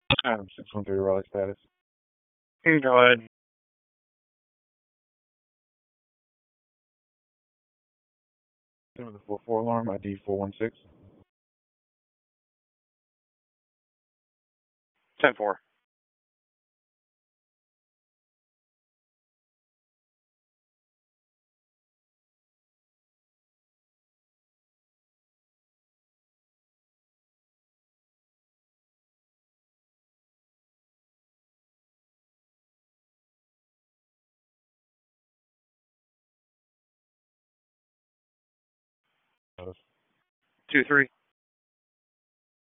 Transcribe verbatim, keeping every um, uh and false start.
Adam six one three Raleigh status. You go ahead. With the four four alarm, I D four one six. ten four. Notice. two three.